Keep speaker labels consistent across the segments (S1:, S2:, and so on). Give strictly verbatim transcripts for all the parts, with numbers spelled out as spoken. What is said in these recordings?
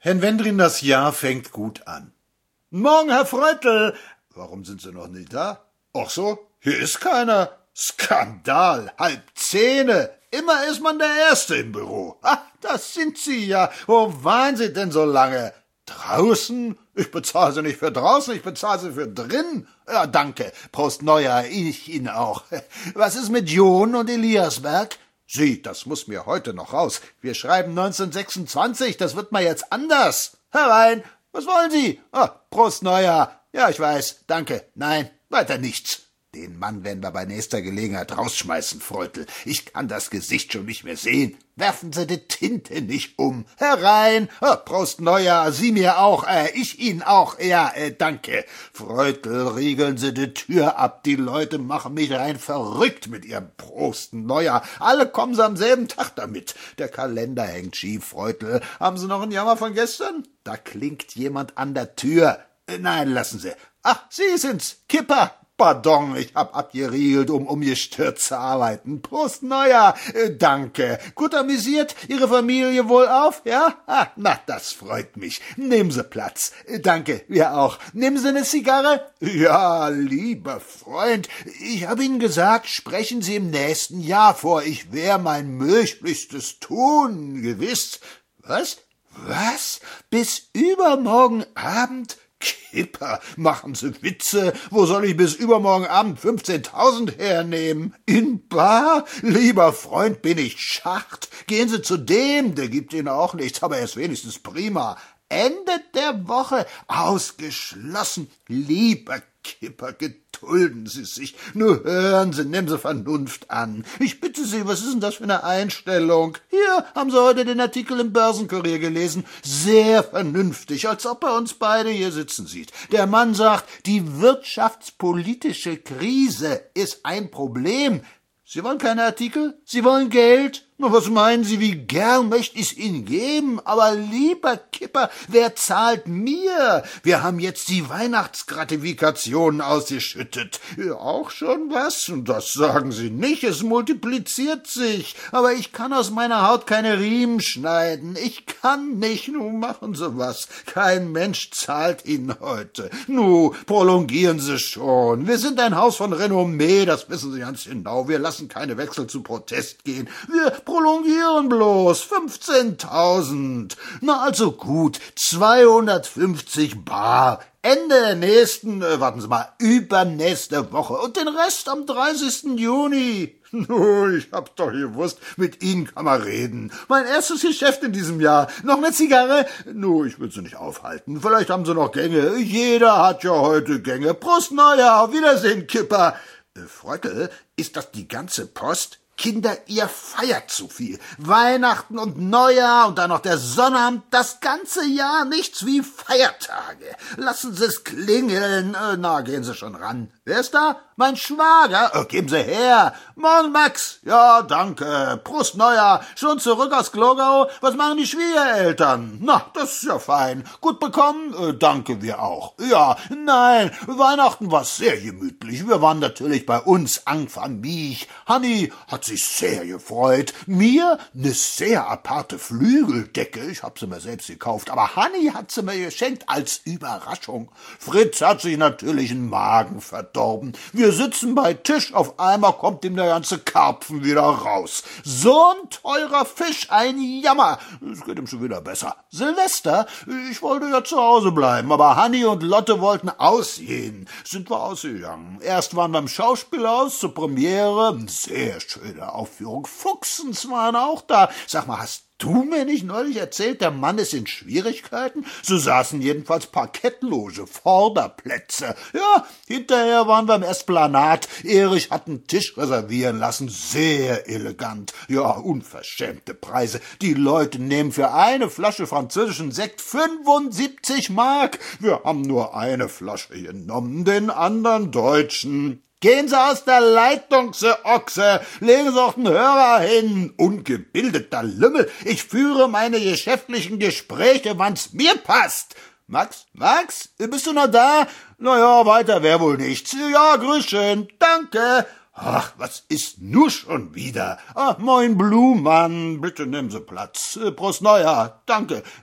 S1: Herrn Wendrin, das Jahr fängt gut an.
S2: Morgen, Herr Freutel.
S1: Warum sind Sie noch nicht da? Ach so, hier ist keiner. Skandal, halb zehne. Immer ist man der Erste im Büro. Ah, das sind Sie ja. Wo waren Sie denn so lange? Draußen? Ich bezahle Sie nicht für draußen, ich bezahle Sie für drin. Ja, danke. Prost Neujahr, ich Ihnen auch. Was ist mit John und Eliasberg? Sie, das muss mir heute noch raus. Wir schreiben neunzehnhundertsechsundzwanzig, das wird mal jetzt anders. Herein, was wollen Sie? Ah, Prost Neujahr. Ja, ich weiß, danke. Nein, weiter nichts. Den Mann werden wir bei nächster Gelegenheit rausschmeißen, Freutel. Ich kann das Gesicht schon nicht mehr sehen. Werfen Sie die Tinte nicht um. Herein. Oh, Prost Neujahr, Sie mir auch. Äh, ich Ihnen auch. Ja, äh, danke. Freutel, riegeln Sie die Tür ab. Die Leute machen mich rein verrückt mit ihrem Prost Neujahr. Alle kommen Sie am selben Tag damit. Der Kalender hängt schief, Freutel. Haben Sie noch einen Jammer von gestern? Da klingt jemand an der Tür. Äh, nein, lassen Sie. Ach, Sie sind's. Kipper. Pardon, ich hab abgeriegelt, um umgestürzt zu arbeiten. Prost Neujahr. Äh, danke. Gut amüsiert? Ihre Familie wohlauf? Ja? Ah, na, das freut mich. Nehmen Sie Platz. Äh, danke, wir auch. Nehmen Sie eine Zigarre? Ja, lieber Freund, ich hab Ihnen gesagt, sprechen Sie im nächsten Jahr vor. Ich werde mein Möglichstes tun, gewiss. Was? Was? Bis übermorgen Abend? Kipper, machen Sie Witze? Wo soll ich bis übermorgen Abend fünfzehntausend hernehmen? In bar? Lieber Freund, bin ich Schacht. Gehen Sie zu dem, der gibt Ihnen auch nichts, aber er ist wenigstens prima. Ende der Woche ausgeschlossen. Lieber Kipper, gedulden Sie sich. Nur hören Sie, nehmen Sie Vernunft an. Ich bitte Sie, was ist denn das für eine Einstellung? Hier, haben Sie heute den Artikel im Börsenkurier gelesen? Sehr vernünftig, als ob er uns beide hier sitzen sieht. Der Mann sagt, die wirtschaftspolitische Krise ist ein Problem. Sie wollen keine Artikel? Sie wollen Geld? Na, was meinen Sie, wie gern möchte ich's Ihnen geben? Aber lieber Kipper, wer zahlt mir? Wir haben jetzt die Weihnachtsgratifikationen ausgeschüttet. Ja, auch schon was? Das sagen Sie nicht, es multipliziert sich. Aber ich kann aus meiner Haut keine Riemen schneiden. Ich kann nicht, nun machen Sie was. Kein Mensch zahlt Ihnen heute. Nu, prolongieren Sie schon. Wir sind ein Haus von Renommee, das wissen Sie ganz genau. Wir lassen keine Wechsel zu Protest gehen. Wir prolongieren bloß fünfzehntausend. Na also gut, zweihundertfünfzig bar. Ende der nächsten, äh, warten Sie mal, übernächste Woche und den Rest am dreißigsten Juni. Nu, ich hab doch gewusst, mit Ihnen kann man reden. Mein erstes Geschäft in diesem Jahr. Noch eine Zigarre? Nu, ich will Sie nicht aufhalten. Vielleicht haben Sie noch Gänge. Jeder hat ja heute Gänge. Prost Neujahr, auf Wiedersehen, Kipper. Äh, Freutel, ist das die ganze Post? Kinder, ihr feiert zu viel. Weihnachten und Neujahr und dann noch der Sonnabend, das ganze Jahr nichts wie Feiertage. Lassen Sie es klingeln. Äh, na, gehen Sie schon ran. Wer ist da? Mein Schwager. Äh, geben Sie her. Morgen, Max. Ja, danke. Prost Neujahr. Schon zurück aus Glogau? Was machen die Schwiegereltern? Na, das ist ja fein. Gut bekommen? Äh, danke, wir auch. Ja, nein, Weihnachten war sehr gemütlich. Wir waren natürlich bei uns, en famille. Hanni hat sich sehr gefreut. Mir ne sehr aparte Flügeldecke. Ich hab sie mir selbst gekauft, aber Hanni hat sie mir geschenkt als Überraschung. Fritz hat sich natürlich einen Magen verdorben. Wir sitzen bei Tisch, auf einmal kommt ihm der ganze Karpfen wieder raus. So ein teurer Fisch, ein Jammer. Es geht ihm schon wieder besser. Silvester, ich wollte ja zu Hause bleiben, aber Hanni und Lotte wollten ausgehen. Sind wir ausgegangen. Erst waren wir im Schauspielhaus zur Premiere. Sehr schöne Aufführung. Fuchsens waren auch da. Sag mal, hast du mir nicht neulich erzählt, der Mann ist in Schwierigkeiten? So saßen jedenfalls Parkettloge, Vorderplätze. Ja, hinterher waren wir im Esplanat. Erich hat einen Tisch reservieren lassen, sehr elegant. Ja, unverschämte Preise. Die Leute nehmen für eine Flasche französischen Sekt fünfundsiebzig Mark. Wir haben nur eine Flasche genommen, den anderen deutschen. Gehen Sie aus der Leitung, Sie Ochse! Legen Sie auch den Hörer hin! Ungebildeter Lümmel! Ich führe meine geschäftlichen Gespräche, wann's mir passt! Max? Max? Bist du noch da? Na ja, weiter wär wohl nichts. Ja, grüß schön. Danke. Ach, was ist nur schon wieder? Ah, moin Blumann, bitte nehmen Sie Platz. Prost Neujahr. Danke. Was?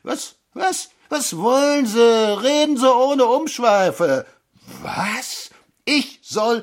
S1: Was? Was wollen Sie? Reden Sie ohne Umschweife. Was? Ich soll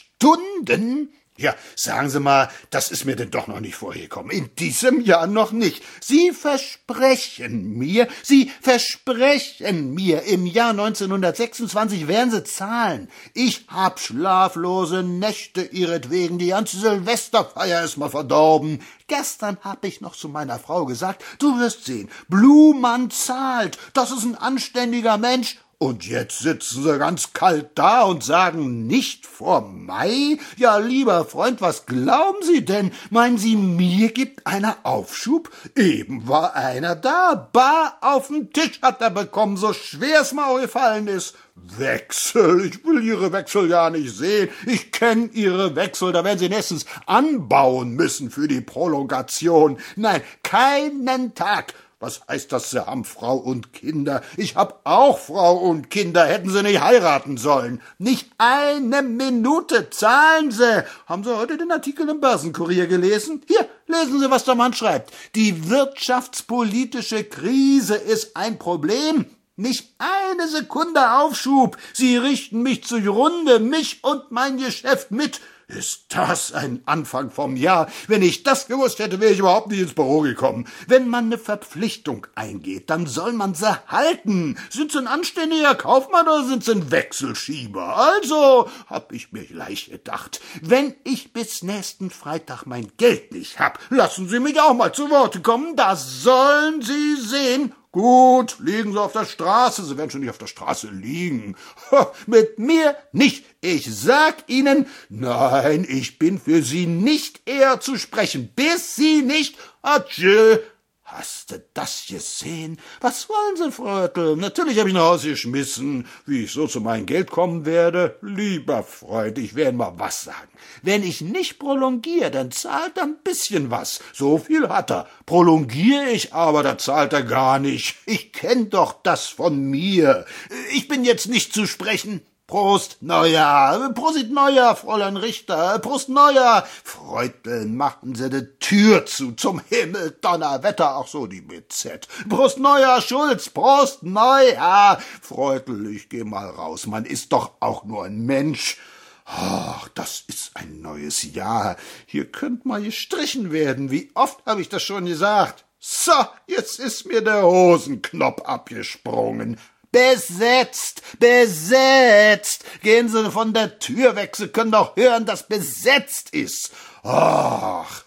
S1: Stunden? Ja, sagen Sie mal, das ist mir denn doch noch nicht vorgekommen. In diesem Jahr noch nicht. Sie versprechen mir, Sie versprechen mir, im Jahr neunzehnhundertsechsundzwanzig werden Sie zahlen. Ich hab schlaflose Nächte ihretwegen, die ganze Silvesterfeier ist mal verdorben. Gestern hab ich noch zu meiner Frau gesagt, du wirst sehen, Blumann zahlt, das ist ein anständiger Mensch. Und jetzt sitzen Sie ganz kalt da und sagen, nicht vor Mai? Ja, lieber Freund, was glauben Sie denn? Meinen Sie, mir gibt einer Aufschub? Eben war einer da, bar auf den Tisch hat er bekommen, so schwer es mal gefallen ist. Wechsel, ich will Ihre Wechsel ja nicht sehen. Ich kenn Ihre Wechsel, da werden Sie nächstens anbauen müssen für die Prolongation. Nein, keinen Tag. Was heißt das, Sie haben Frau und Kinder? Ich hab auch Frau und Kinder. Hätten Sie nicht heiraten sollen. Nicht eine Minute zahlen Sie. Haben Sie heute den Artikel im Börsenkurier gelesen? Hier, lesen Sie, was der Mann schreibt. Die wirtschaftspolitische Krise ist ein Problem. Nicht eine Sekunde Aufschub. Sie richten mich zugrunde, mich und mein Geschäft mit. Ist das ein Anfang vom Jahr? Wenn ich das gewusst hätte, wäre ich überhaupt nicht ins Büro gekommen. Wenn man eine Verpflichtung eingeht, dann soll man sie halten. Sind Sie ein anständiger Kaufmann oder sind Sie ein Wechselschieber? Also, hab ich mir gleich gedacht, wenn ich bis nächsten Freitag mein Geld nicht hab, lassen Sie mich auch mal zu Worte kommen. Da sollen Sie sehen. Gut, liegen Sie auf der Straße, Sie werden schon nicht auf der Straße liegen. Mit mir nicht. Ich sag Ihnen, nein, ich bin für Sie nicht eher zu sprechen, bis Sie nicht. Adieu. Hast du das gesehen? Was wollen Sie, Frötl? Natürlich habe ich nach Hause geschmissen, wie ich so zu meinem Geld kommen werde. Lieber Freund, ich werde mal was sagen. Wenn ich nicht prolongiere, dann zahlt er ein bisschen was. So viel hat er. Prolongiere ich aber, da zahlt er gar nicht. Ich kenn doch das von mir. Ich bin jetzt nicht zu sprechen. Prost, Neujahr, Prosit Neujahr, Fräulein Richter, Prost Neujahr. Freutel, machen Sie die Tür zu, zum Himmel, Donnerwetter, auch so die B Z. Prost Neujahr, Schulz, Prost Neujahr. Freutel, ich geh mal raus, man ist doch auch nur ein Mensch. Ach, das ist ein neues Jahr. Hier könnt mal gestrichen werden. Wie oft habe ich das schon gesagt? So, jetzt ist mir der Hosenknopf abgesprungen. Besetzt, besetzt. Gehen Sie von der Tür weg, Sie können doch hören, dass besetzt ist. Ach,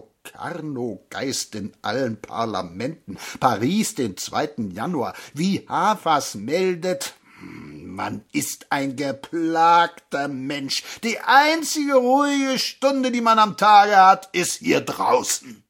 S1: Locarno Geist in allen Parlamenten. Paris, den zweiten Januar. Wie Hafers meldet, man ist ein geplagter Mensch. Die einzige ruhige Stunde, die man am Tage hat, ist hier draußen.